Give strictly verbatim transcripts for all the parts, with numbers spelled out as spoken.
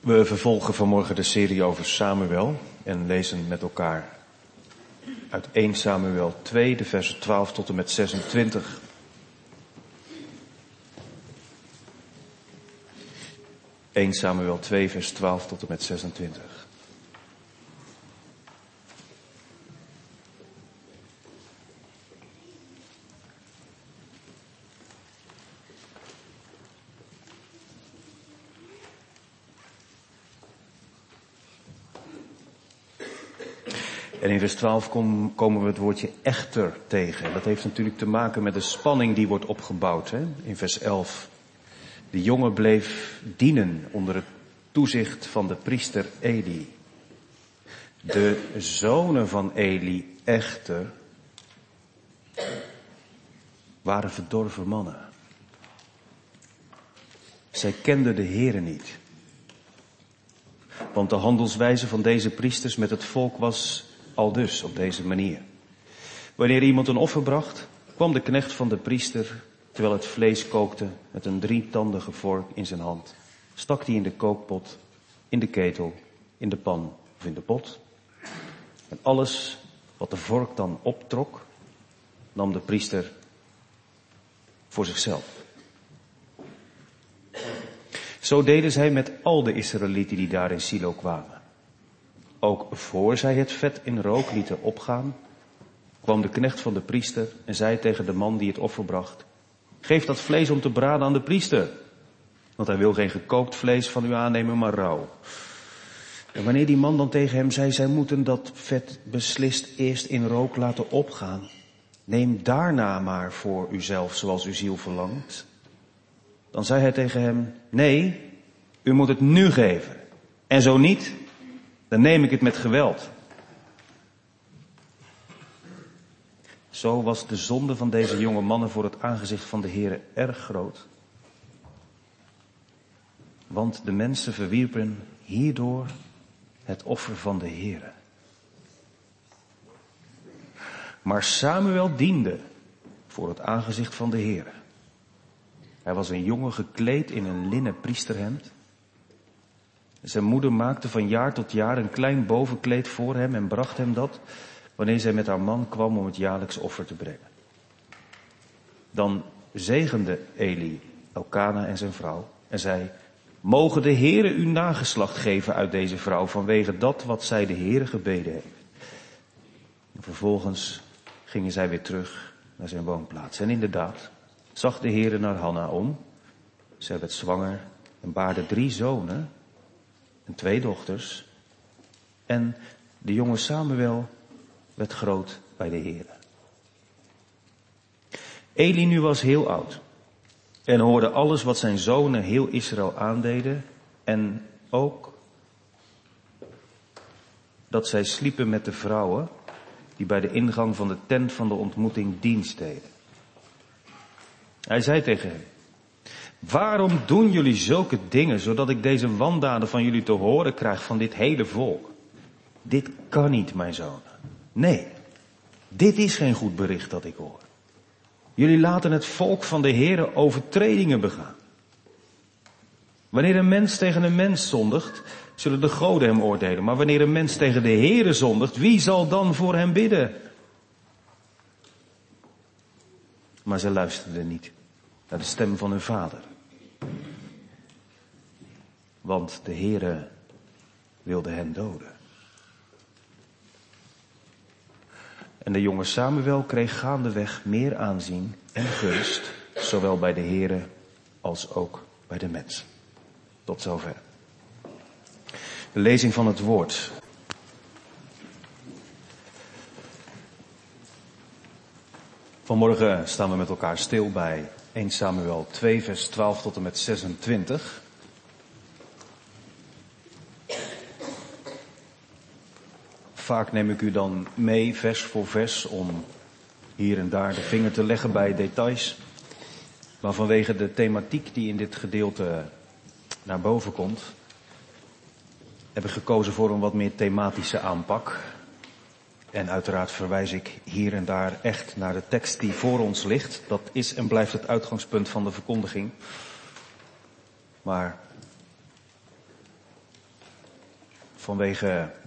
We vervolgen vanmorgen de serie over Samuel en lezen met elkaar uit eerste Samuel twee, de versen twaalf tot en met zesentwintig. eerste Samuel twee, vers twaalf tot en met zesentwintig. En in vers twaalf kom, komen we het woordje echter tegen. Dat heeft natuurlijk te maken met de spanning die wordt opgebouwd. Hè? In vers elf. De jongen bleef dienen onder het toezicht van de priester Eli. De zonen van Eli echter waren verdorven mannen. Zij kenden de Heere niet. Want de handelswijze van deze priesters met het volk was aldus op deze manier. Wanneer iemand een offer bracht, kwam de knecht van de priester, terwijl het vlees kookte, met een drietandige vork in zijn hand, stak die in de kookpot, in de ketel, in de pan of in de pot. En alles wat de vork dan optrok, nam de priester voor zichzelf. Zo deden zij met al de Israëlieten die daar in Silo kwamen. Ook voor zij het vet in rook lieten opgaan, kwam de knecht van de priester en zei tegen de man die het offer bracht: geef dat vlees om te braden aan de priester, want hij wil geen gekookt vlees van u aannemen, maar rauw. En wanneer die man dan tegen hem zei: zij moeten dat vet beslist eerst in rook laten opgaan, neem daarna maar voor uzelf zoals uw ziel verlangt. Dan zei hij tegen hem: nee, u moet het nu geven. En zo niet, dan neem ik het met geweld. Zo was de zonde van deze jonge mannen voor het aangezicht van de Heere erg groot. Want de mensen verwierpen hierdoor het offer van de Heere. Maar Samuel diende voor het aangezicht van de Heere. Hij was een jongen gekleed in een linnen priesterhemd. Zijn moeder maakte van jaar tot jaar een klein bovenkleed voor hem en bracht hem dat wanneer zij met haar man kwam om het jaarlijks offer te brengen. Dan zegende Eli Elkana en zijn vrouw en zei: mogen de Heere u nageslacht geven uit deze vrouw vanwege dat wat zij de Heere gebeden heeft. En vervolgens gingen zij weer terug naar zijn woonplaats. En inderdaad zag de Heere naar Hanna om. Zij werd zwanger en baarde drie zonen en twee dochters. En de jonge Samuel werd groot bij de Heere. Eli nu was heel oud en hoorde alles wat zijn zonen heel Israël aandeden en ook dat zij sliepen met de vrouwen die bij de ingang van de tent van de ontmoeting dienst deden. Hij zei tegen hem: waarom doen jullie zulke dingen, zodat ik deze wandaden van jullie te horen krijg van dit hele volk? Dit kan niet, mijn zonen. Nee, dit is geen goed bericht dat ik hoor. Jullie laten het volk van de Heere overtredingen begaan. Wanneer een mens tegen een mens zondigt, zullen de goden hem oordelen. Maar wanneer een mens tegen de Heere zondigt, wie zal dan voor hem bidden? Maar ze luisterden niet naar de stem van hun vader. Want de Heere wilde hen doden. En de jonge Samuel kreeg gaandeweg meer aanzien en gunst, zowel bij de Heere als ook bij de mensen. Tot zover. De lezing van het woord. Vanmorgen staan we met elkaar stil bij eerste Samuel twee, vers twaalf tot en met zesentwintig. Vaak neem ik u dan mee, vers voor vers, om hier en daar de vinger te leggen bij details. Maar vanwege de thematiek die in dit gedeelte naar boven komt, heb ik gekozen voor een wat meer thematische aanpak. En uiteraard verwijs ik hier en daar echt naar de tekst die voor ons ligt. Dat is en blijft het uitgangspunt van de verkondiging. Maar vanwege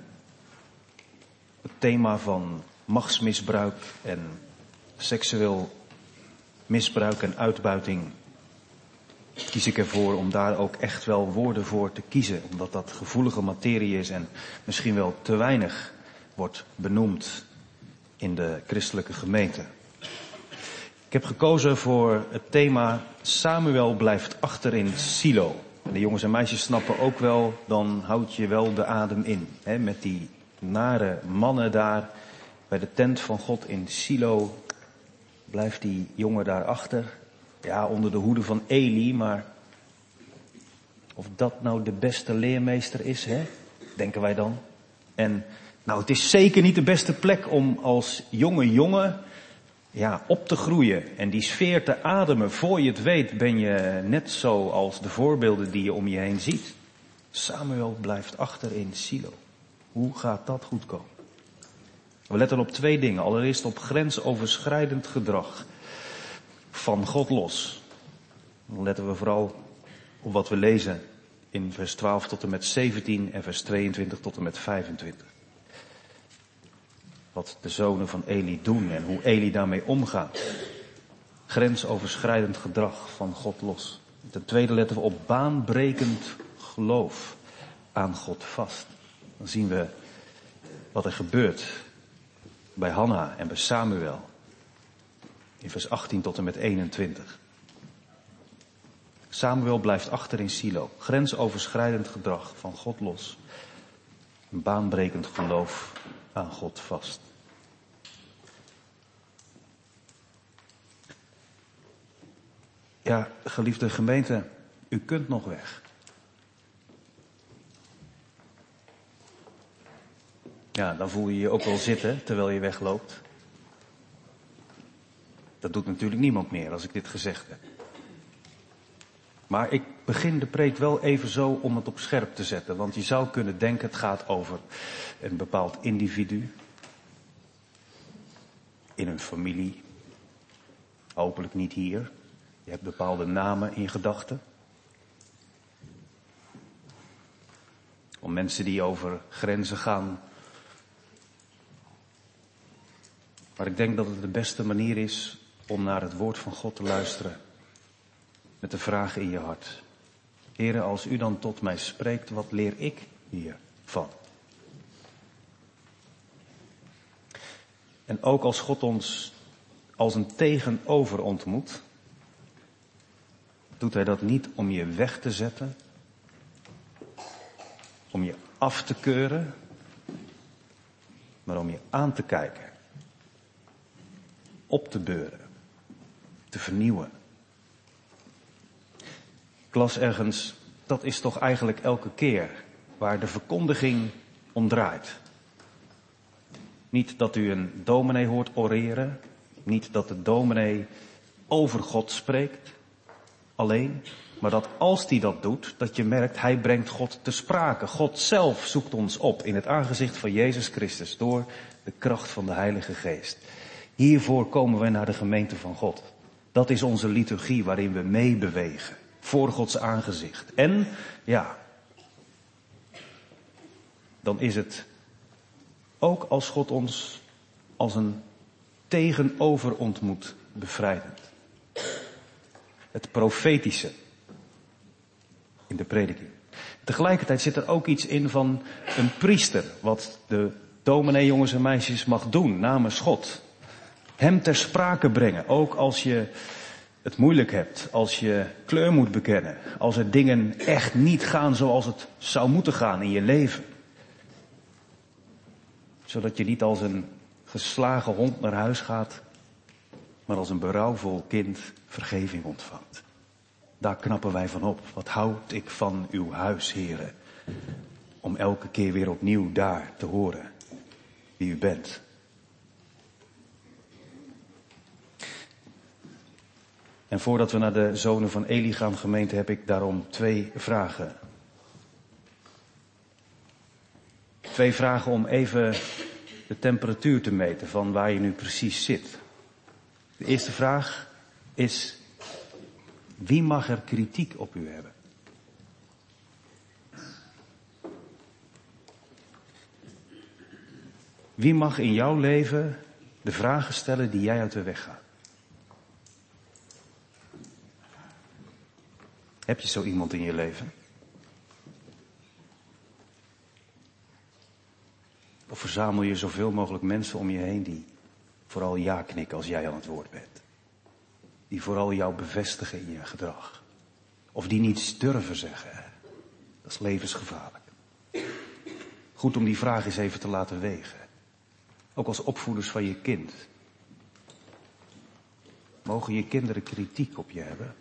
het thema van machtsmisbruik en seksueel misbruik en uitbuiting kies ik ervoor om daar ook echt wel woorden voor te kiezen. Omdat dat gevoelige materie is en misschien wel te weinig wordt benoemd in de christelijke gemeente. Ik heb gekozen voor het thema Samuel blijft achter in Silo. En de jongens en meisjes snappen ook wel, dan houd je wel de adem in. Hè, met die nare mannen daar bij de tent van God in Silo blijft die jongen daar achter. Ja, onder de hoede van Eli, maar of dat nou de beste leermeester is, hè? Denken wij dan. En nou, het is zeker niet de beste plek om als jonge jongen ja, op te groeien en die sfeer te ademen. Voor je het weet ben je net zo als de voorbeelden die je om je heen ziet. Samuel blijft achter in Silo. Hoe gaat dat goed komen? We letten op twee dingen. Allereerst op grensoverschrijdend gedrag van God los. Dan letten we vooral op wat we lezen in vers twaalf tot en met zeventien en vers tweeëntwintig tot en met vijfentwintig. Wat de zonen van Eli doen en hoe Eli daarmee omgaat. Grensoverschrijdend gedrag van God los. Ten tweede letten we op baanbrekend geloof aan God vast. Dan zien we wat er gebeurt bij Hanna en bij Samuel. In vers achttien tot en met eenentwintig. Samuel blijft achter in Silo. Grensoverschrijdend gedrag van God los. Een baanbrekend geloof aan God vast. Ja, geliefde gemeente, u kunt nog weg. Ja, dan voel je je ook wel zitten terwijl je wegloopt. Dat doet natuurlijk niemand meer als ik dit gezegd heb. Maar ik begin de preek wel even zo om het op scherp te zetten. Want je zou kunnen denken het gaat over een bepaald individu. In een familie. Hopelijk niet hier. Je hebt bepaalde namen in gedachten. Om mensen die over grenzen gaan. Maar ik denk dat het de beste manier is om naar het woord van God te luisteren. Met de vraag in je hart. Heere, als u dan tot mij spreekt, wat leer ik hiervan? En ook als God ons als een tegenover ontmoet, doet hij dat niet om je weg te zetten, om je af te keuren, maar om je aan te kijken, op te beuren, te vernieuwen. Ik las ergens, dat is toch eigenlijk elke keer waar de verkondiging om draait. Niet dat u een dominee hoort oreren, niet dat de dominee over God spreekt, alleen, maar dat als hij dat doet, dat je merkt, hij brengt God te sprake. God zelf zoekt ons op in het aangezicht van Jezus Christus door de kracht van de Heilige Geest. Hiervoor komen wij naar de gemeente van God. Dat is onze liturgie waarin we meebewegen. Voor Gods aangezicht. En, ja, dan is het ook als God ons als een tegenover ontmoet bevrijdend. Het profetische in de prediking. Tegelijkertijd zit er ook iets in van een priester, wat de dominee jongens en meisjes mag doen namens God. Hem ter sprake brengen, ook als je het moeilijk hebt, als je kleur moet bekennen, als er dingen echt niet gaan zoals het zou moeten gaan in je leven. Zodat je niet als een geslagen hond naar huis gaat, maar als een berouwvol kind vergeving ontvangt. Daar knappen wij van op. Wat houd ik van uw huis, heren, om elke keer weer opnieuw daar te horen wie u bent. En voordat we naar de zonen van Eli gaan, gemeente, heb ik daarom twee vragen. Twee vragen om even de temperatuur te meten van waar je nu precies zit. De eerste vraag is, wie mag er kritiek op u hebben? Wie mag in jouw leven de vragen stellen die jij uit de weg gaat? Heb je zo iemand in je leven? Of verzamel je zoveel mogelijk mensen om je heen die vooral ja knikken als jij aan het woord bent? Die vooral jou bevestigen in je gedrag. Of die niets durven zeggen. Dat is levensgevaarlijk. Goed om die vraag eens even te laten wegen. Ook als opvoeders van je kind. Mogen je kinderen kritiek op je hebben?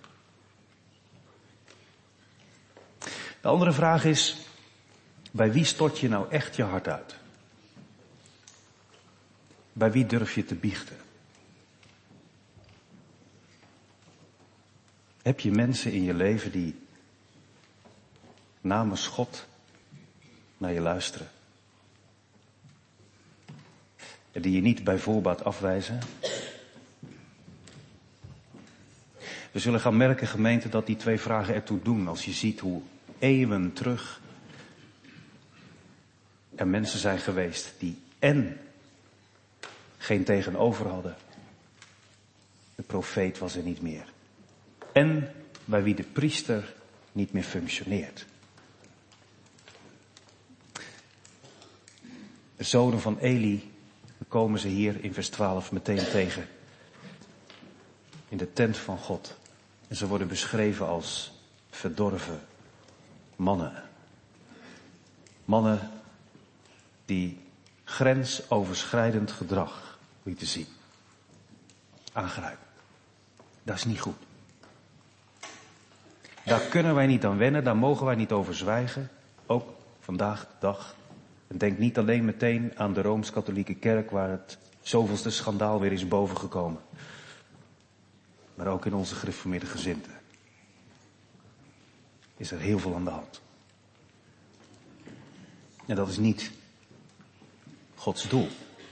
De andere vraag is, bij wie stort je nou echt je hart uit? Bij wie durf je te biechten? Heb je mensen in je leven die namens God naar je luisteren? En die je niet bij voorbaat afwijzen? We zullen gaan merken, gemeente, dat die twee vragen ertoe doen. Als je ziet hoe eeuwen terug er mensen zijn geweest die en geen tegenover hadden. De profeet was er niet meer. En bij wie de priester niet meer functioneert. De zonen van Eli, we komen ze hier in vers twaalf meteen tegen. In de tent van God. En ze worden beschreven als verdorven mannen. Mannen die grensoverschrijdend gedrag lieten zien. Aangrijpen. Dat is niet goed. Daar kunnen wij niet aan wennen, daar mogen wij niet over zwijgen. Ook vandaag de dag. En denk niet alleen meteen aan de Rooms-Katholieke Kerk, waar het zoveelste schandaal weer is bovengekomen. Maar ook in onze gereformeerde gezinten is er heel veel aan de hand. En dat is niet Gods doel.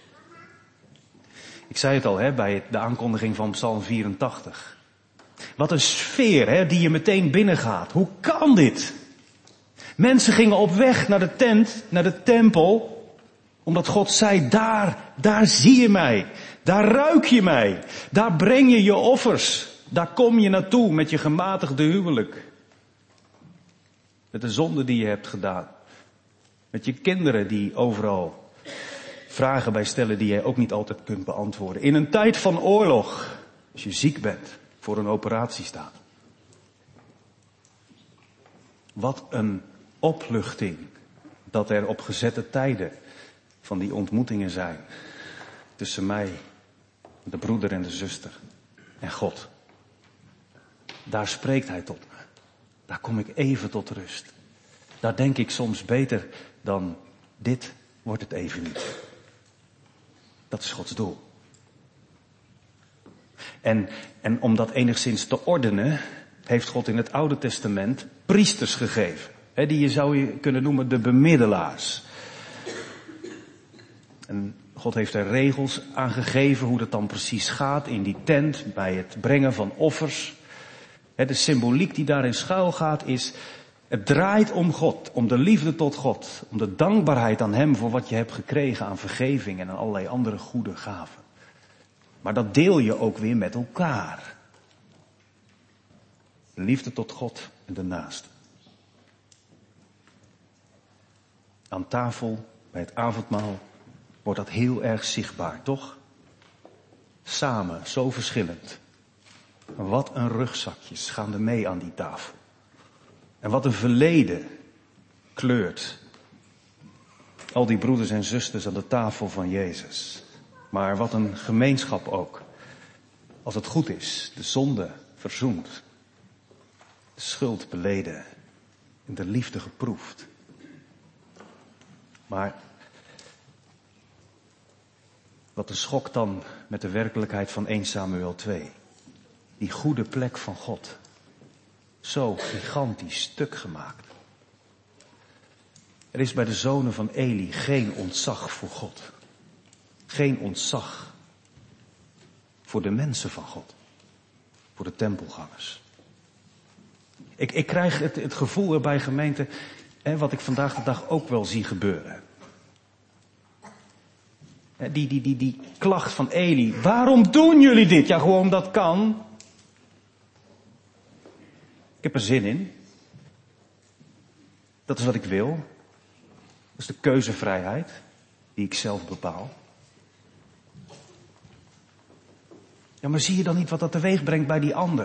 Ik zei het al, hè, bij de aankondiging van Psalm vierentachtig. Wat een sfeer, hè, die je meteen binnengaat. Hoe kan dit? Mensen gingen op weg naar de tent, naar de tempel, omdat God zei, daar, daar zie je mij. Daar ruik je mij. Daar breng je je offers. Daar kom je naartoe met je gematigde huwelijk. Met de zonde die je hebt gedaan. Met je kinderen die overal vragen bij stellen die jij ook niet altijd kunt beantwoorden. In een tijd van oorlog, als je ziek bent, voor een operatie staat. Wat een opluchting dat er op gezette tijden van die ontmoetingen zijn. Tussen mij, de broeder en de zuster en God. Daar spreekt hij tot me. Daar kom ik even tot rust. Daar denk ik soms beter dan dit wordt het even niet. Dat is Gods doel. En, en om dat enigszins te ordenen, heeft God in het Oude Testament priesters gegeven. He, die je zou je kunnen noemen de bemiddelaars. En God heeft er regels aan gegeven hoe dat dan precies gaat in die tent bij het brengen van offers. He, de symboliek die daarin schuil gaat is, het draait om God, om de liefde tot God, om de dankbaarheid aan Hem voor wat je hebt gekregen aan vergeving en aan allerlei andere goede gaven. Maar dat deel je ook weer met elkaar. De liefde tot God en de naaste. Aan tafel, bij het avondmaal, wordt dat heel erg zichtbaar, toch? Samen, zo verschillend. Wat een rugzakjes gaan er mee aan die tafel. En wat een verleden kleurt al die broeders en zusters aan de tafel van Jezus. Maar wat een gemeenschap ook. Als het goed is, de zonde verzoend. De schuld beleden. En de liefde geproefd. Maar wat een schok dan met de werkelijkheid van eerste Samuel twee. Die goede plek van God. Zo gigantisch stuk gemaakt. Er is bij de zonen van Eli geen ontzag voor God. Geen ontzag voor de mensen van God. Voor de tempelgangers. Ik, ik krijg het, het gevoel erbij, gemeente, hè, wat ik vandaag de dag ook wel zie gebeuren. Die, die, die, die klacht van Eli. Waarom doen jullie dit? Ja, gewoon dat kan. Ik heb er zin in. Dat is wat ik wil. Dat is de keuzevrijheid die ik zelf bepaal. Ja, maar zie je dan niet wat dat teweeg brengt bij die ander?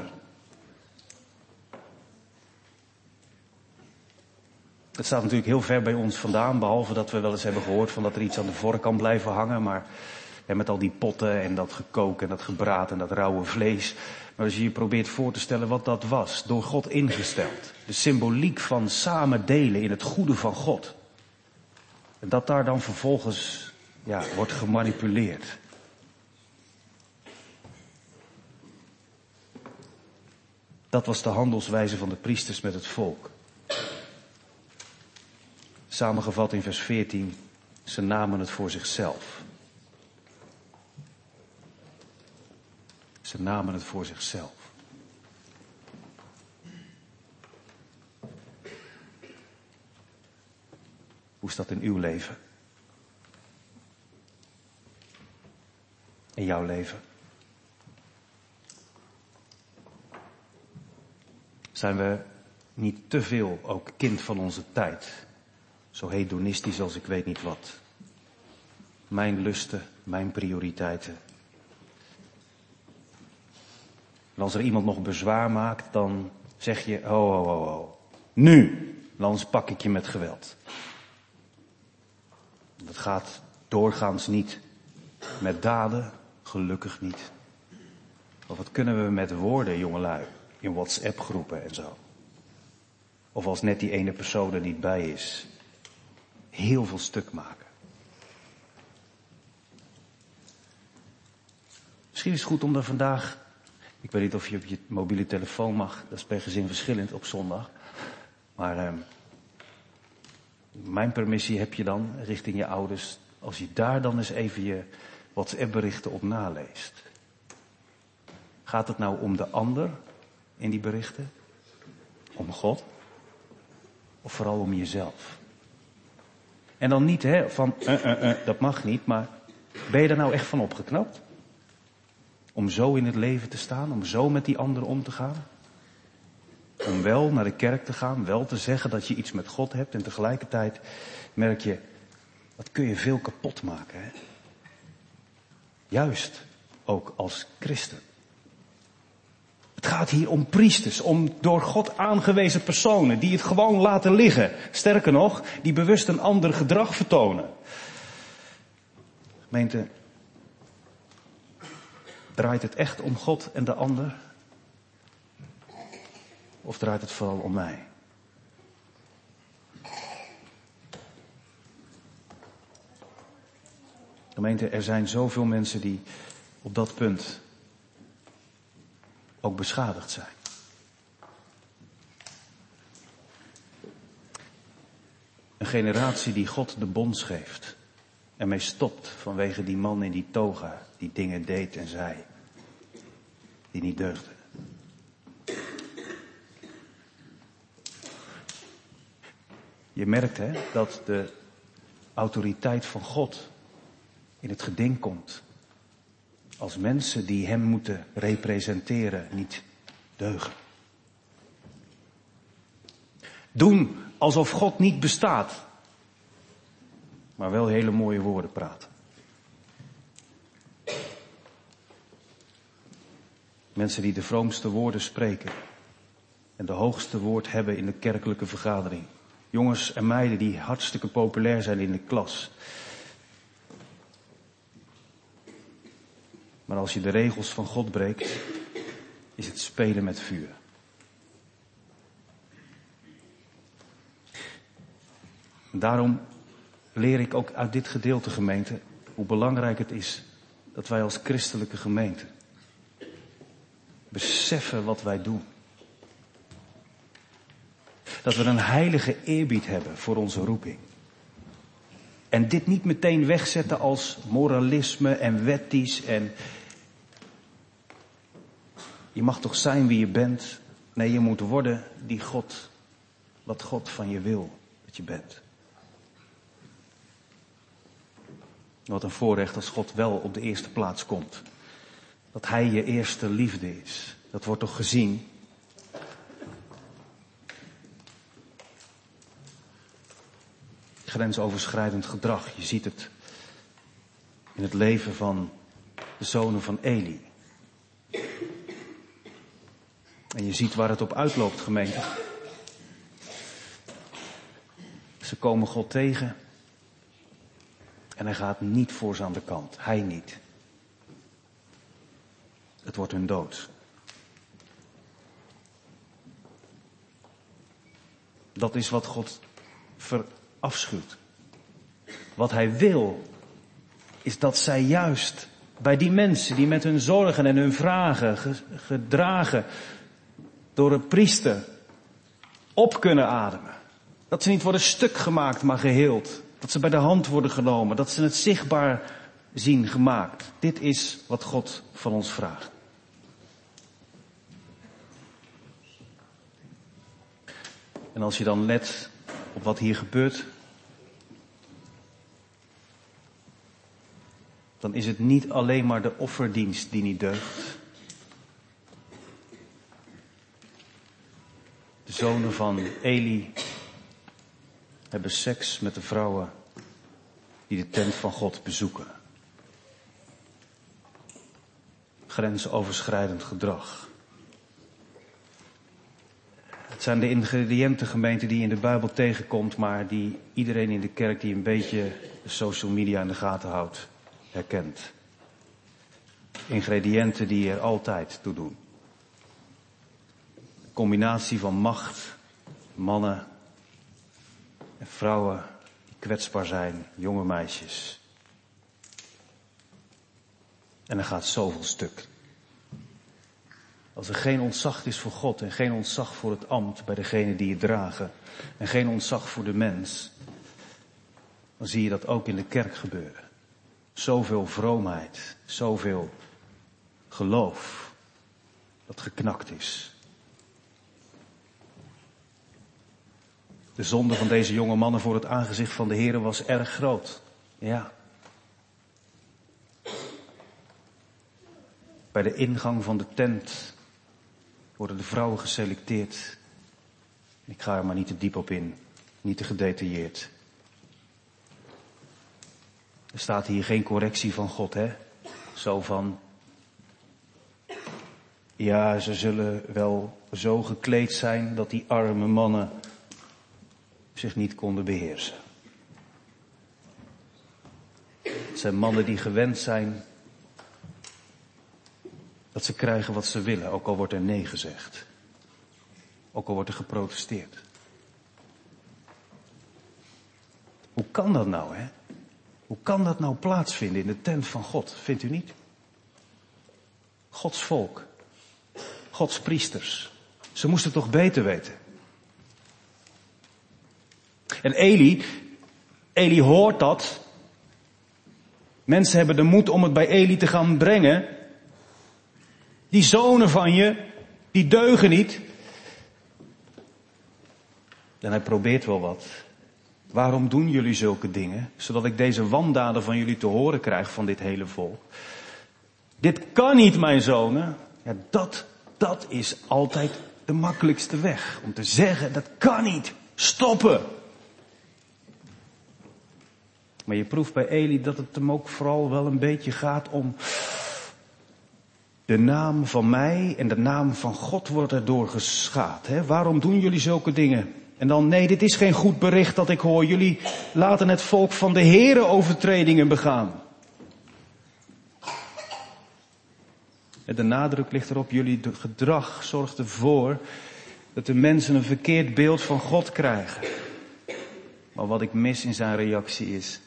Het staat natuurlijk heel ver bij ons vandaan, behalve dat we wel eens hebben gehoord van dat er iets aan de vork kan blijven hangen. Maar ja, met al die potten en dat gekook en dat gebraad en dat rauwe vlees. Maar als je je probeert voor te stellen wat dat was, door God ingesteld. De symboliek van samen delen in het goede van God. En dat daar dan vervolgens ja, wordt gemanipuleerd. Dat was de handelswijze van de priesters met het volk. Samengevat in vers veertien, ze namen het voor zichzelf. Ze namen het voor zichzelf. Hoe is dat in uw leven? In jouw leven? Zijn we niet te veel ook kind van onze tijd? Zo hedonistisch als ik weet niet wat. Mijn lusten, mijn prioriteiten. En als er iemand nog bezwaar maakt, dan zeg je, oh, oh, oh, oh. Nu, anders pak ik je met geweld. Dat gaat doorgaans niet met daden, gelukkig niet. Of wat kunnen we met woorden, jongelui, in WhatsApp-groepen en zo. Of als net die ene persoon er niet bij is. Heel veel stuk maken. Misschien is het goed om daar vandaag, ik weet niet of je op je mobiele telefoon mag, dat is per gezin verschillend op zondag. Maar eh, mijn permissie heb je dan richting je ouders, als je daar dan eens even je WhatsApp-berichten op naleest. Gaat het nou om de ander in die berichten? Om God? Of vooral om jezelf? En dan niet hè, van, uh, uh, uh, dat mag niet, maar ben je er nou echt van opgeknapt? Om zo in het leven te staan, om zo met die anderen om te gaan? Om wel naar de kerk te gaan, wel te zeggen dat je iets met God hebt en tegelijkertijd merk je, dat kun je veel kapot maken. Hè? Juist ook als christen. Het gaat hier om priesters, om door God aangewezen personen die het gewoon laten liggen. Sterker nog, die bewust een ander gedrag vertonen. Gemeente, draait het echt om God en de ander? Of draait het vooral om mij? Gemeente, er zijn zoveel mensen die op dat punt ook beschadigd zijn. Een generatie die God de bons geeft. En mee stopt vanwege die man in die toga die dingen deed en zei. Die niet deugden. Je merkt hè, dat de autoriteit van God in het geding komt. Als mensen die hem moeten representeren niet deugen. Doen alsof God niet bestaat. Maar wel hele mooie woorden praten. Mensen die de vroomste woorden spreken. En de hoogste woord hebben in de kerkelijke vergadering. Jongens en meiden die hartstikke populair zijn in de klas. Maar als je de regels van God breekt, is het spelen met vuur. En daarom leer ik ook uit dit gedeelte, gemeente, hoe belangrijk het is dat wij als christelijke gemeente beseffen wat wij doen. Dat we een heilige eerbied hebben voor onze roeping. En dit niet meteen wegzetten als moralisme en wettisch en je mag toch zijn wie je bent. Nee, je moet worden die God, wat God van je wil dat je bent. Wat een voorrecht als God wel op de eerste plaats komt. Dat hij je eerste liefde is. Dat wordt toch gezien. Grensoverschrijdend gedrag. Je ziet het in het leven van de zonen van Eli. En je ziet waar het op uitloopt, gemeente. Ze komen God tegen. En hij gaat niet voor ze aan de kant. Hij niet. Het wordt hun dood. Dat is wat God verafschuwt. Wat hij wil, is dat zij juist bij die mensen die met hun zorgen en hun vragen gedragen door een priester op kunnen ademen. Dat ze niet worden stuk gemaakt, maar geheeld. Dat ze bij de hand worden genomen. Dat ze het zichtbaar zien gemaakt. Dit is wat God van ons vraagt. En als je dan let op wat hier gebeurt, dan is het niet alleen maar de offerdienst die niet deugt. De zonen van Eli hebben seks met de vrouwen die de tent van God bezoeken. Grensoverschrijdend gedrag. Het zijn de ingrediënten, gemeente, die je in de Bijbel tegenkomt, maar die iedereen in de kerk die een beetje de social media in de gaten houdt, herkent. Ingrediënten die er altijd toe doen. Een combinatie van macht, mannen en vrouwen die kwetsbaar zijn, jonge meisjes. En er gaat zoveel stuk. Als er geen ontzag is voor God en geen ontzag voor het ambt bij degene die het dragen en geen ontzag voor de mens, dan zie je dat ook in de kerk gebeuren. Zoveel vroomheid, zoveel geloof dat geknakt is. De zonde van deze jonge mannen voor het aangezicht van de Heere was erg groot. Ja. Bij de ingang van de tent worden de vrouwen geselecteerd. Ik ga er maar niet te diep op in, niet te gedetailleerd. Er staat hier geen correctie van God, hè? Zo van, ja, ze zullen wel zo gekleed zijn dat die arme mannen zich niet konden beheersen. Het zijn mannen die gewend zijn dat ze krijgen wat ze willen, ook al wordt er nee gezegd. Ook al wordt er geprotesteerd. Hoe kan dat nou, hè? Hoe kan dat nou plaatsvinden in de tent van God, vindt u niet? Gods volk. Gods priesters. Ze moesten toch beter weten. En Eli, Eli hoort dat. Mensen hebben de moed om het bij Eli te gaan brengen. Die zonen van je, die deugen niet. En hij probeert wel wat. Waarom doen jullie zulke dingen? Zodat ik deze wandaden van jullie te horen krijg van dit hele volk. Dit kan niet, mijn zonen. Ja, dat, dat is altijd de makkelijkste weg. Om te zeggen, dat kan niet. Stoppen. Maar je proeft bij Eli dat het hem ook vooral wel een beetje gaat om de naam van mij en de naam van God wordt erdoor geschaad. Hè? Waarom doen jullie zulke dingen? En dan, nee, dit is geen goed bericht dat ik hoor. Jullie laten het volk van de Heere overtredingen begaan. En de nadruk ligt erop, jullie gedrag zorgt ervoor dat de mensen een verkeerd beeld van God krijgen. Maar wat ik mis in zijn reactie is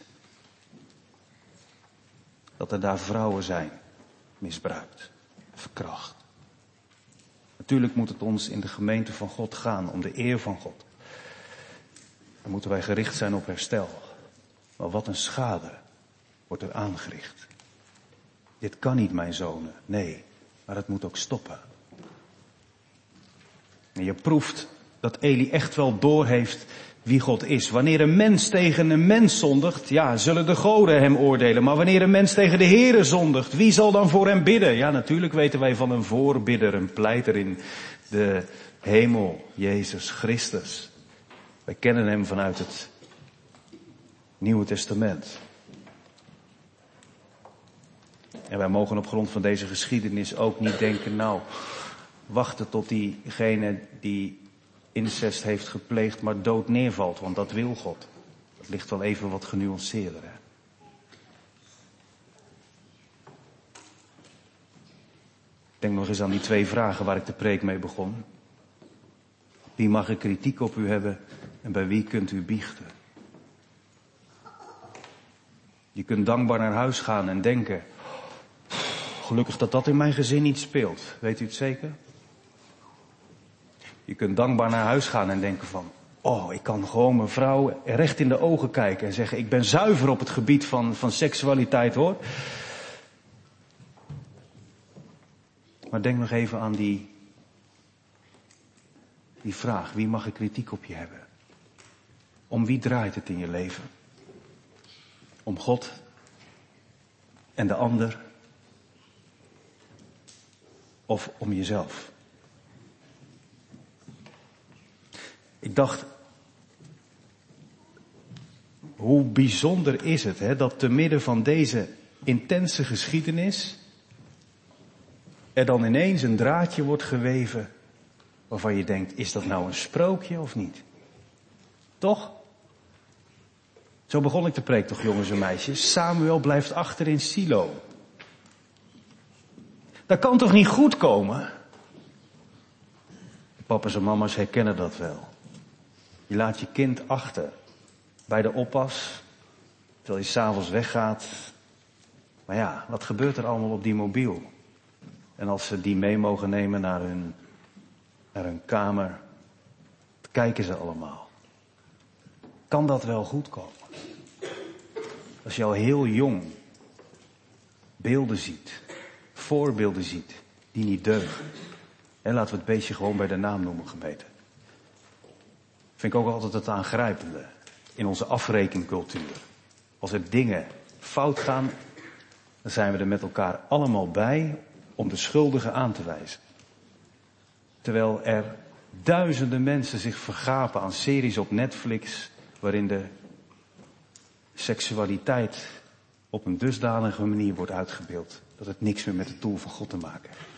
dat er daar vrouwen zijn, misbruikt, verkracht. Natuurlijk moet het ons in de gemeente van God gaan om de eer van God. Dan moeten wij gericht zijn op herstel. Maar wat een schade wordt er aangericht. Dit kan niet, mijn zonen. Nee, maar het moet ook stoppen. En je proeft dat Eli echt wel doorheeft wie God is. Wanneer een mens tegen een mens zondigt, ja, zullen de goden hem oordelen. Maar wanneer een mens tegen de Heere zondigt, wie zal dan voor hem bidden? Ja, natuurlijk weten wij van een voorbidder, een pleiter in de hemel, Jezus Christus. Wij kennen hem vanuit het Nieuwe Testament. En wij mogen op grond van deze geschiedenis ook niet denken, nou, wachten tot diegene die incest heeft gepleegd maar dood neervalt, want dat wil God. Dat ligt wel even wat genuanceerder. Hè? Denk nog eens aan die twee vragen waar ik de preek mee begon. Wie mag er kritiek op u hebben en bij wie kunt u biechten? Je kunt dankbaar naar huis gaan en denken, gelukkig dat dat in mijn gezin niet speelt. Weet u het zeker? Je kunt dankbaar naar huis gaan en denken van, oh, ik kan gewoon mijn vrouw recht in de ogen kijken en zeggen, ik ben zuiver op het gebied van, van seksualiteit hoor. Maar denk nog even aan die, die vraag, wie mag er kritiek op je hebben? Om wie draait het in je leven? Om God en de ander? Of om jezelf? Ik dacht, hoe bijzonder is het, hè, dat te midden van deze intense geschiedenis er dan ineens een draadje wordt geweven waarvan je denkt, is dat nou een sprookje of niet? Toch? Zo begon ik de preek toch, jongens en meisjes. Samuel blijft achter in Silo. Dat kan toch niet goed komen? Papa's en mama's herkennen dat wel. Je laat je kind achter bij de oppas, terwijl je s'avonds weggaat. Maar ja, wat gebeurt er allemaal op die mobiel? En als ze die mee mogen nemen naar hun, naar hun kamer, wat kijken ze allemaal? Kan dat wel goed komen? Als je al heel jong beelden ziet, voorbeelden ziet, die niet deugen. En laten we het beestje gewoon bij de naam noemen, gemeente. Vind ik ook altijd het aangrijpende in onze afrekencultuur. Als er dingen fout gaan, dan zijn we er met elkaar allemaal bij om de schuldigen aan te wijzen. Terwijl er duizenden mensen zich vergapen aan series op Netflix waarin de seksualiteit op een dusdanige manier wordt uitgebeeld dat het niks meer met de tool van God te maken heeft.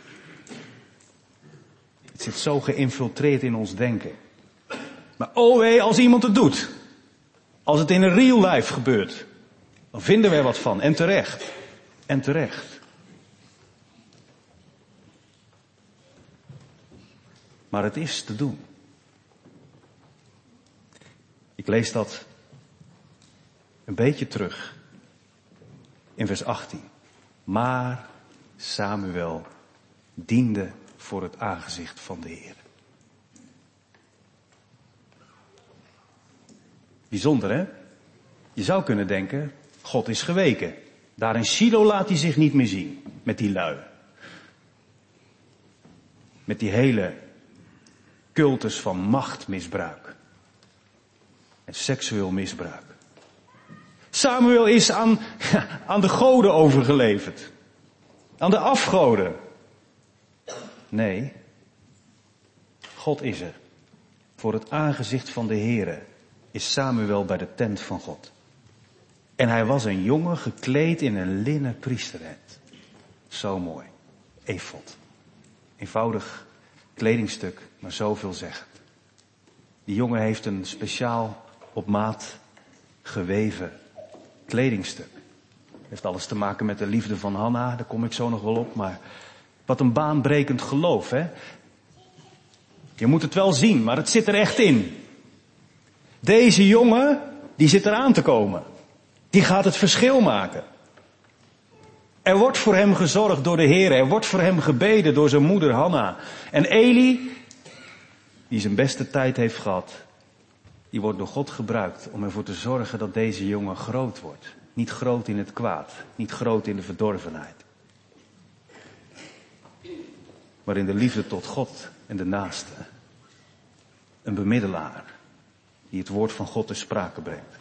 Het zit zo geïnfiltreerd in ons denken. Maar oh wee, als iemand het doet, als het in een real life gebeurt, dan vinden we er wat van. En terecht. En terecht. Maar het is te doen. Ik lees dat een beetje terug in vers achttien. Maar Samuel diende voor het aangezicht van de Heer. Bijzonder, hè? Je zou kunnen denken, God is geweken. Daar in Silo laat hij zich niet meer zien, met die lui. Met die hele cultus van machtmisbruik. En seksueel misbruik. Samuel is aan, aan de goden overgeleverd. Aan de afgoden. Nee, God is er. Voor het aangezicht van de Heere is Samuel bij de tent van God. En hij was een jongen gekleed in een linnen priesterhemd. Zo mooi. Efod. Eenvoudig kledingstuk, maar zoveelzeggend. Die jongen heeft een speciaal op maat geweven kledingstuk. Heeft alles te maken met de liefde van Hanna, daar kom ik zo nog wel op, maar wat een baanbrekend geloof, hè? Je moet het wel zien, maar het zit er echt in. Deze jongen, die zit eraan te komen. Die gaat het verschil maken. Er wordt voor hem gezorgd door de Heer. Er wordt voor hem gebeden door zijn moeder Hanna. En Eli, die zijn beste tijd heeft gehad, die wordt door God gebruikt om ervoor te zorgen dat deze jongen groot wordt. Niet groot in het kwaad, niet groot in de verdorvenheid. Maar in de liefde tot God en de naaste. Een bemiddelaar. die het woord van God ter sprake brengt.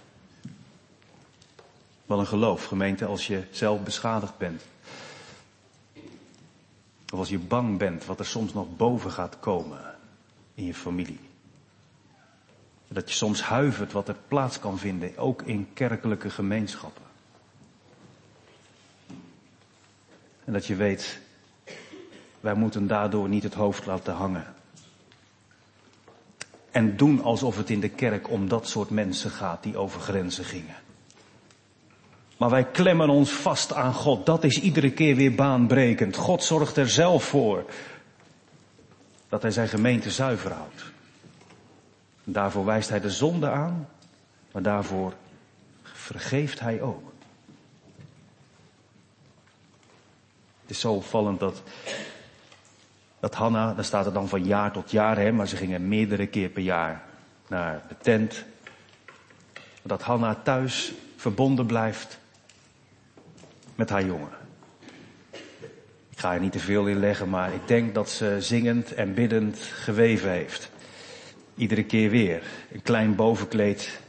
Wel een geloof, gemeente, als je zelf beschadigd bent. Of als je bang bent wat er soms nog boven gaat komen in je familie. Dat je soms huivert wat er plaats kan vinden, ook in kerkelijke gemeenschappen. En dat je weet, wij moeten daardoor niet het hoofd laten hangen. En doen alsof het in de kerk om dat soort mensen gaat die over grenzen gingen. Maar wij klemmen ons vast aan God. Dat is iedere keer weer baanbrekend. God zorgt er zelf voor dat hij zijn gemeente zuiver houdt. Daarvoor wijst hij de zonde aan, maar daarvoor vergeeft hij ook. Het is zo opvallend dat, dat Hanna, daar staat het dan van jaar tot jaar, hè, maar ze gingen meerdere keer per jaar naar de tent. Dat Hanna thuis verbonden blijft met haar jongen. Ik ga er niet te veel in leggen, maar ik denk dat ze zingend en biddend geweven heeft. Iedere keer weer. Een klein bovenkleed.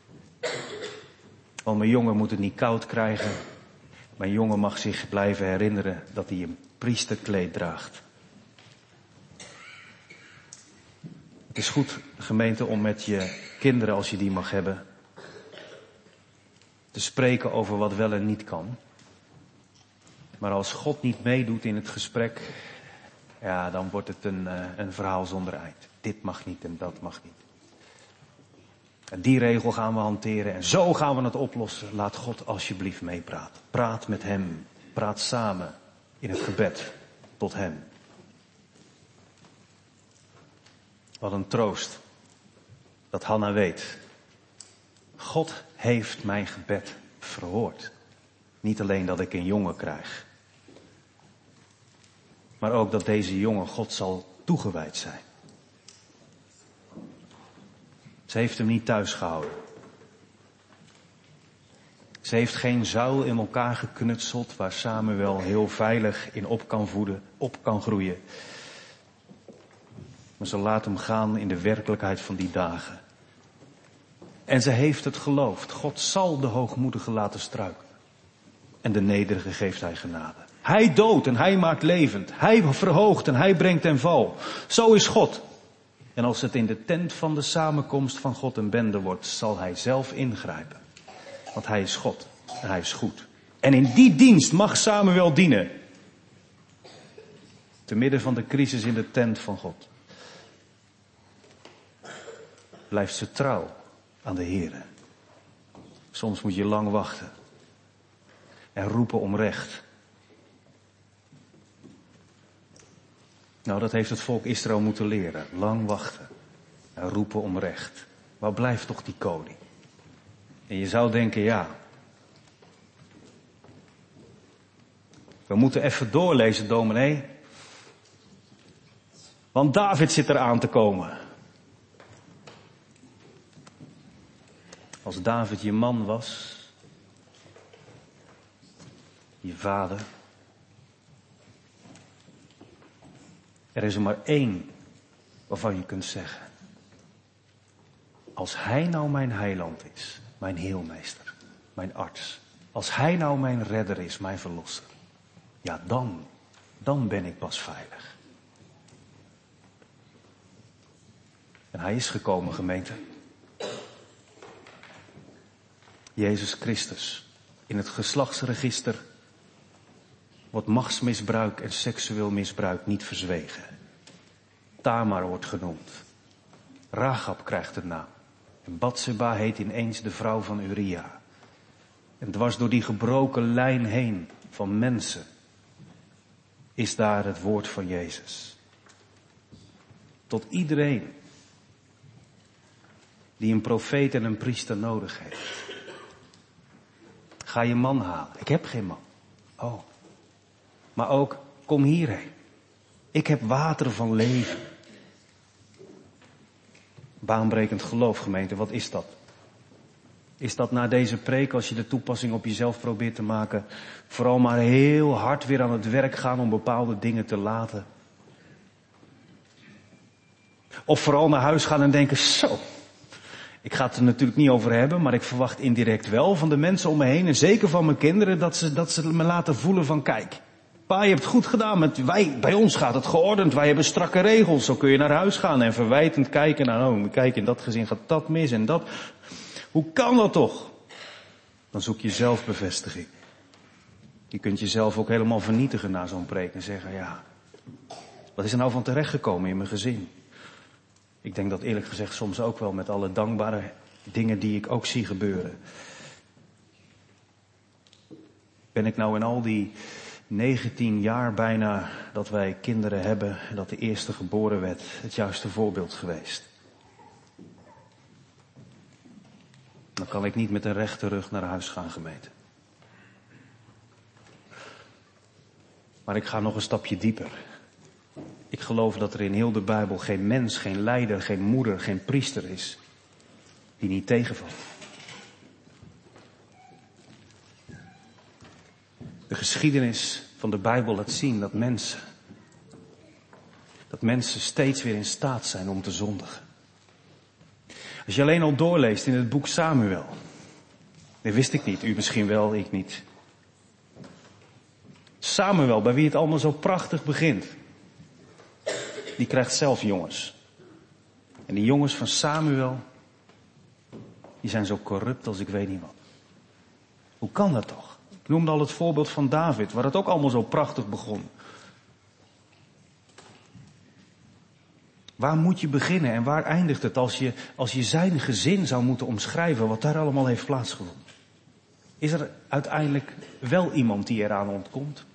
Want mijn jongen moet het niet koud krijgen. Mijn jongen mag zich blijven herinneren dat hij een priesterkleed draagt. Het is goed, gemeente, om met je kinderen, als je die mag hebben, te spreken over wat wel en niet kan. Maar als God niet meedoet in het gesprek, ja, dan wordt het een, uh, een verhaal zonder eind. Dit mag niet en dat mag niet. En die regel gaan we hanteren en zo gaan we het oplossen. Laat God alsjeblieft meepraten. Praat met hem. Praat samen in het gebed tot hem. Wat een troost dat Hanna weet. God heeft mijn gebed verhoord. Niet alleen dat ik een jongen krijg. Maar ook dat deze jongen God zal toegewijd zijn. Ze heeft hem niet thuis gehouden. Ze heeft geen zuil in elkaar geknutseld waar Samuel heel veilig in op kan voeden, op kan groeien. Maar ze laat hem gaan in de werkelijkheid van die dagen. En ze heeft het geloofd. God zal de hoogmoedige laten struikelen. En de nederige geeft hij genade. Hij doodt en hij maakt levend. Hij verhoogt en hij brengt ten val. Zo is God. En als het in de tent van de samenkomst van God een bende wordt, zal hij zelf ingrijpen. Want hij is God en hij is goed. En in die dienst mag Samuel dienen. Te midden van de crisis in de tent van God. Blijft ze trouw aan de Here. Soms moet je lang wachten. En roepen om recht. Nou, dat heeft het volk Israël moeten leren. Lang wachten. En roepen om recht. Waar blijft toch die koning? En je zou denken, ja. We moeten even doorlezen, dominee. Want David zit er aan te komen. Als David je man was. Je vader. Er is er maar één waarvan je kunt zeggen. Als hij nou mijn heiland is, mijn heelmeester, mijn arts. Als hij nou mijn redder is, mijn verlosser. Ja, dan, dan ben ik pas veilig. En hij is gekomen, gemeente. Jezus Christus. In het geslachtsregister wordt machtsmisbruik en seksueel misbruik niet verzwegen. Tamar wordt genoemd. Rahab krijgt de naam. En Batseba heet ineens de vrouw van Uria. En dwars door die gebroken lijn heen van mensen is daar het woord van Jezus. Tot iedereen die een profeet en een priester nodig heeft. Ga je man halen. Ik heb geen man. Oh. Maar ook, kom hierheen. Ik heb water van leven. Baanbrekend geloof, gemeente, wat is dat? Is dat na deze preek, als je de toepassing op jezelf probeert te maken, vooral maar heel hard weer aan het werk gaan om bepaalde dingen te laten? Of vooral naar huis gaan en denken, zo, Ik ga het er natuurlijk niet over hebben, maar ik verwacht indirect wel van de mensen om me heen en zeker van mijn kinderen dat ze, dat ze me laten voelen van kijk, pa, je hebt het goed gedaan. Met, wij, bij ons gaat het geordend, wij hebben strakke regels. Zo kun je naar huis gaan en verwijtend kijken naar, oh, kijk, in dat gezin gaat dat mis en dat. Hoe kan dat toch? Dan zoek je zelf bevestiging. Je kunt jezelf ook helemaal vernietigen na zo'n preek en zeggen, ja, wat is er nou van terechtgekomen in mijn gezin? Ik denk dat eerlijk gezegd soms ook wel met alle dankbare dingen die ik ook zie gebeuren. Ben ik nou in al die negentien jaar bijna dat wij kinderen hebben en dat de eerste geboren werd het juiste voorbeeld geweest? Dan kan ik niet met een rechte rug naar huis gaan, gemeente. Maar ik ga nog een stapje dieper. Ik geloof dat er in heel de Bijbel geen mens, geen leider, geen moeder, geen priester is die niet tegenvalt. De geschiedenis van de Bijbel laat zien dat mensen, dat mensen steeds weer in staat zijn om te zondigen. Als je alleen al doorleest in het boek Samuel, dat wist ik niet, u misschien wel, ik niet. Samuel, bij wie het allemaal zo prachtig begint, die krijgt zelf jongens. En die jongens van Samuel, die zijn zo corrupt als ik weet niet wat. Hoe kan dat toch? Ik noemde al het voorbeeld van David, waar het ook allemaal zo prachtig begon. Waar moet je beginnen en waar eindigt het als je, als je zijn gezin zou moeten omschrijven wat daar allemaal heeft plaatsgevonden? Is er uiteindelijk wel iemand die eraan ontkomt?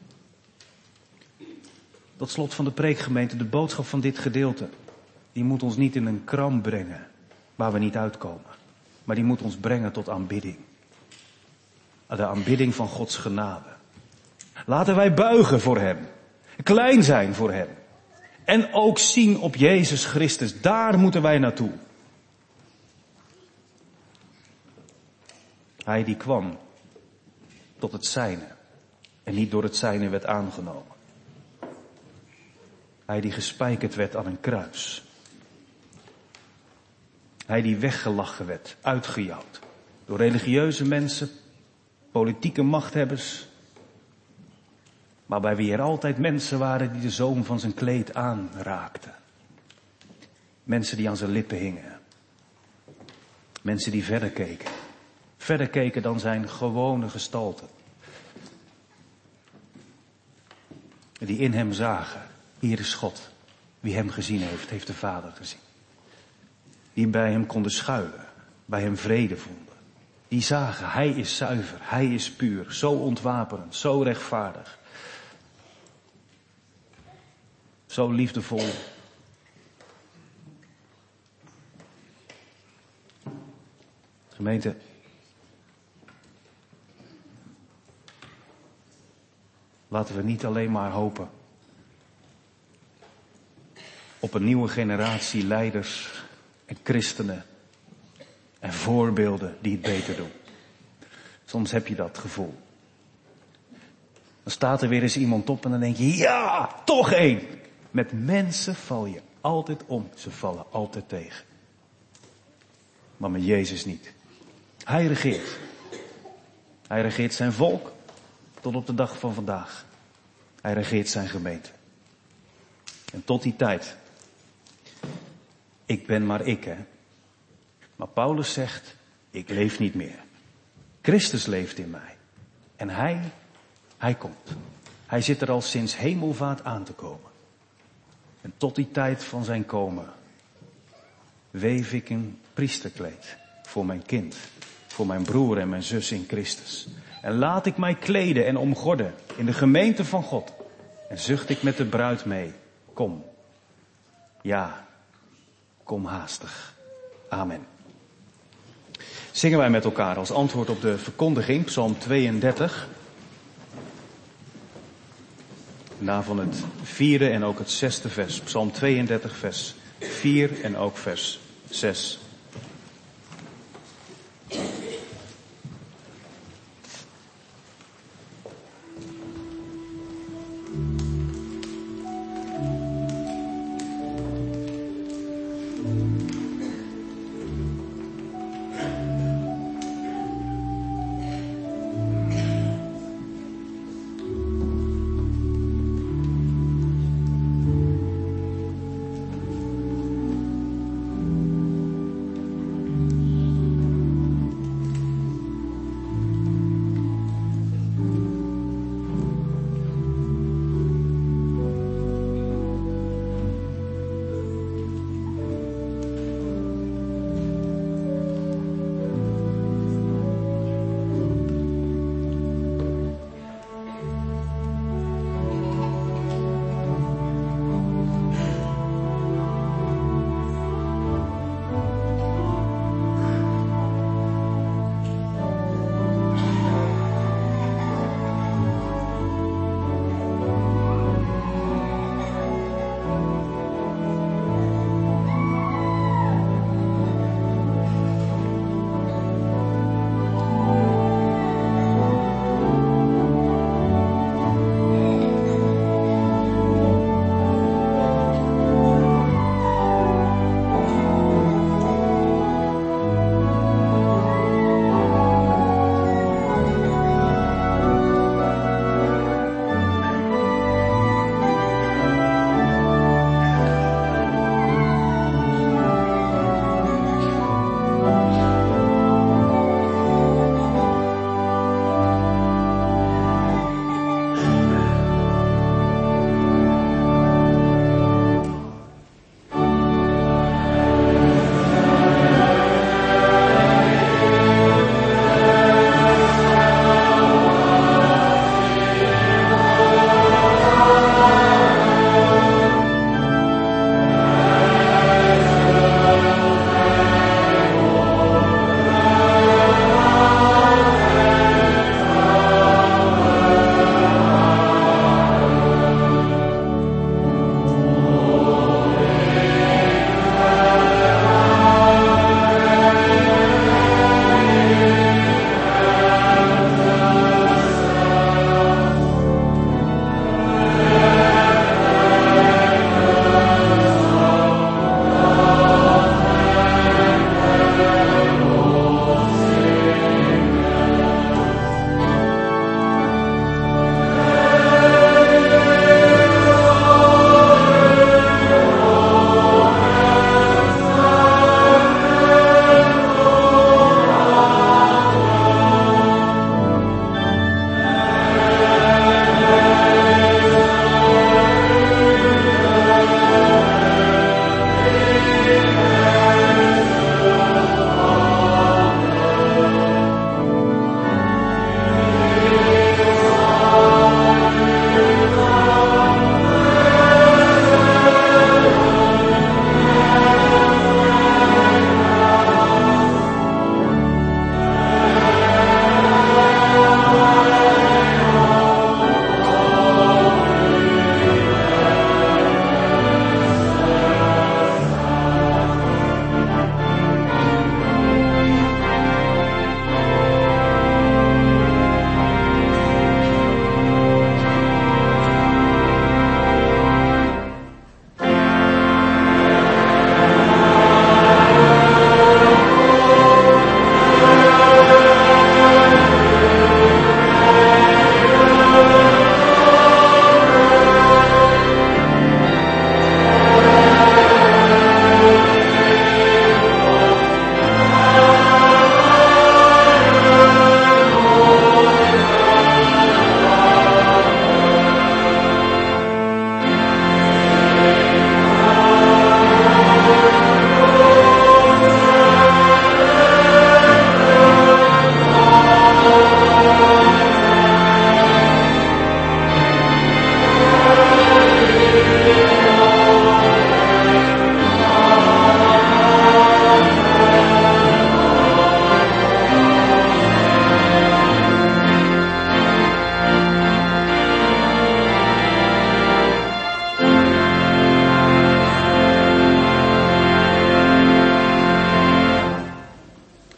Tot slot van de preekgemeente, de boodschap van dit gedeelte, die moet ons niet in een kram brengen waar we niet uitkomen. Maar die moet ons brengen tot aanbidding. De aanbidding van Gods genade. Laten wij buigen voor Hem. Klein zijn voor Hem. En ook zien op Jezus Christus. Daar moeten wij naartoe. Hij die kwam tot het zijne. En niet door het zijne werd aangenomen. Hij die gespijkerd werd aan een kruis. Hij die weggelachen werd, uitgejouwd. Door religieuze mensen, politieke machthebbers. Maar bij wie er altijd mensen waren die de zoom van zijn kleed aanraakten. Mensen die aan zijn lippen hingen. Mensen die verder keken. Verder keken dan zijn gewone gestalte. Die in hem zagen, hier is God. Wie hem gezien heeft, heeft de Vader gezien. Die bij hem konden schuilen, bij hem vrede vonden. Die zagen, hij is zuiver, hij is puur, zo ontwapenend, zo rechtvaardig. Zo liefdevol. Gemeente. Laten we niet alleen maar hopen op een nieuwe generatie leiders en christenen en voorbeelden die het beter doen. Soms heb je dat gevoel. Dan staat er weer eens iemand op en dan denk je, ja, toch één. Met mensen val je altijd om. Ze vallen altijd tegen. Maar met Jezus niet. Hij regeert. Hij regeert zijn volk tot op de dag van vandaag. Hij regeert zijn gemeente. En tot die tijd. Ik ben maar ik, hè. Maar Paulus zegt, ik leef niet meer. Christus leeft in mij. En hij, hij komt. Hij zit er al sinds hemelvaart aan te komen. En tot die tijd van zijn komen weef ik een priesterkleed voor mijn kind, voor mijn broer en mijn zus in Christus. En laat ik mij kleden en omgorden in de gemeente van God. En zucht ik met de bruid mee, kom. Ja, kom haastig. Amen. Zingen wij met elkaar als antwoord op de verkondiging, Psalm tweeëndertig. Daarvan het vierde en ook het zesde vers. Psalm tweeëndertig vers vier en ook vers zes.